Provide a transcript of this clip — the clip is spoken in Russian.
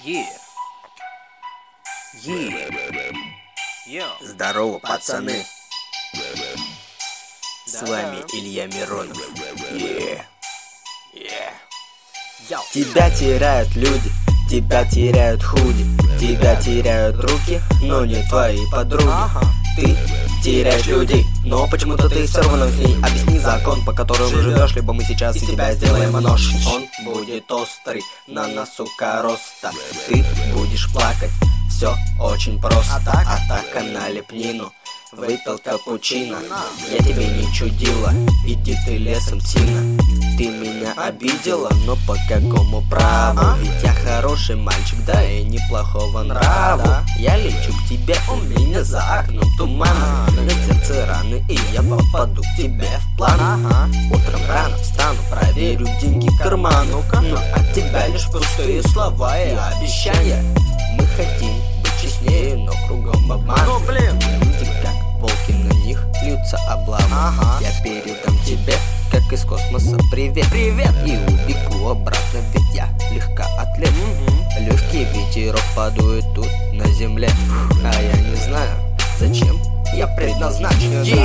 Здорово, пацаны. С вами Илья Миронов. Тебя теряют люди, тебя теряют худи, тебя теряют руки, но не твои подруги. Ты теряешь людей, но почему-то ты все равно с ней. Объясни закон, по которому живешь, либо мы сейчас из тебя сделаем нож. Он будет острый, на носу короста. Ты будешь плакать, все очень просто. Атака на лепнину, выпил капучино. Я тебе не чудила, иди ты лесом сильно. Ты меня обидела, но по какому праву? Ведь я хороший мальчик, да и неплохого нрава. Я лечу к тебе, у меня за окном туман, на сердце раны, и я попаду к тебе в план. Утром рано встану, проверю деньги в карман, но от тебя лишь пустые слова и обещания. Мы хотим быть честнее, но кругом обман. Люди как волки, на них льются облавы. Я передам тебе, как из космоса, привет. И убегу обратно, ведь я легкоатлет. Легкий ветерок подует тут на земле, а я не знаю, зачем я предназначен.